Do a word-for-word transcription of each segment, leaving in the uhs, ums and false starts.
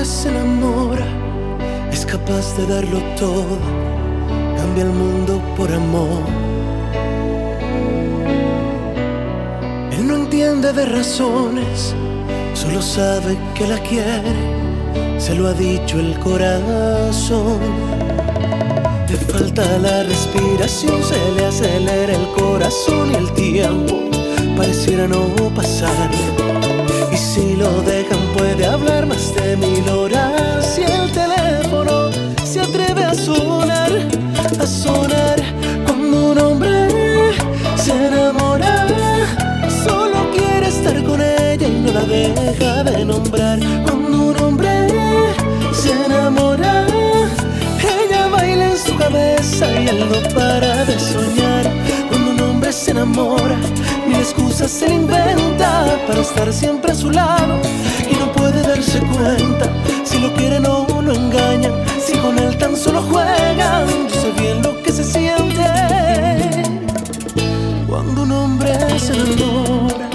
hombre se enamora, es capaz de darlo todo, cambia el mundo por amor. Él no entiende de razones, solo sabe que la quiere, se lo ha dicho el corazón. Le falta la respiración, se le acelera el corazón y el tiempo pareciera no pasar. Y si lo dejan puede hablar más de mil horas, y el teléfono se atreve a sonar, a sonar. Cuando un hombre se enamora, solo quiere estar con ella y no la deja de nombrar. Cuando un hombre se enamora, ella baila en su cabeza y él no para de soñar. Cuando un hombre se enamora, mil excusas se le inventa para estar siempre a su lado, y no puede darse cuenta si lo quieren o lo engañan, si con él tan solo juegan. Yo sé bien lo que se siente cuando un hombre se enamora.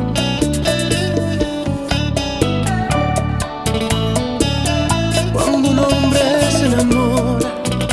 Cuando un hombre se enamora,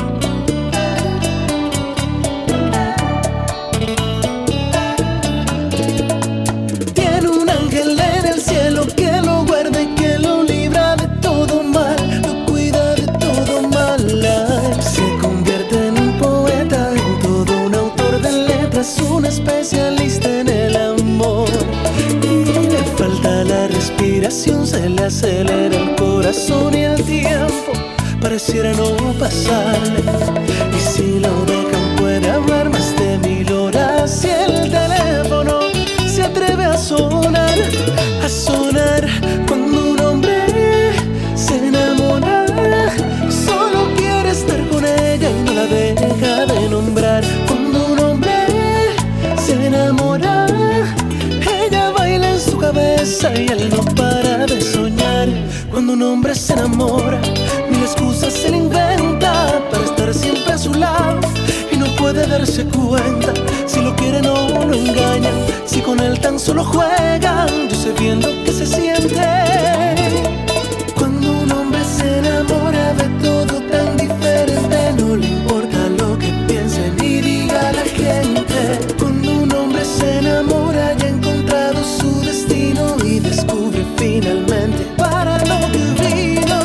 tiene un ángel en el cielo que lo guarda y que lo libra de todo mal, lo cuida de todo mal. Ay, se convierte en un poeta, en todo un autor de letras, un especialista en el amor. Y le falta la respiración, se le acelera el corazón y el tiempo pareciera no pasarle. Y si lo dejan puede hablar más de mil horas, y el teléfono se atreve a sonar, a sonar. Cuando un hombre se enamora, solo quiere estar con ella y no la deja de nombrar. Cuando un hombre se enamora, ella baila en su cabeza y él no para de soñar. Cuando un hombre se enamora, mil excusas se le inventa para estar siempre a su lado, y no puede darse cuenta si lo quieren o lo engañan, si con él tan solo juegan. Yo sé bien lo que se siente cuando un hombre se enamora de todo tan diferente, no le importa lo que piense ni diga la gente. Cuando un hombre se enamora ya ha encontrado su destino y descubre finalmente para lo que vino.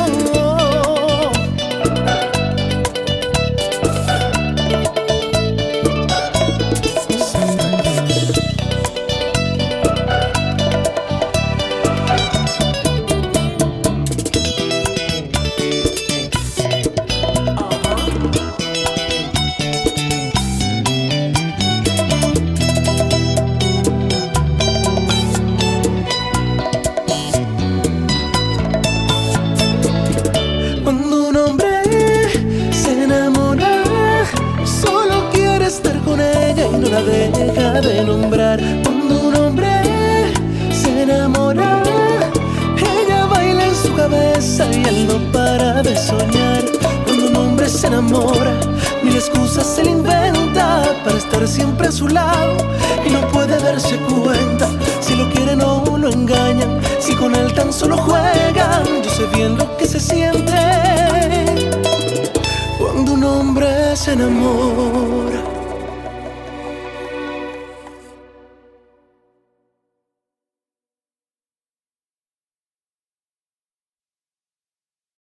Cuando un hombre se enamora, solo quiere estar con ella y no la deja de nombrar. Cuando un hombre se enamora, ella baila en su cabeza y él no para de soñar. Cuando un hombre se enamora, mil excusas se le inventa para estar siempre a su lado, y no puede darse cuenta si lo quieren o lo engañan, si con él tan solo juegan. Yo sé bien lo que se siente cuando un hombre se enamora.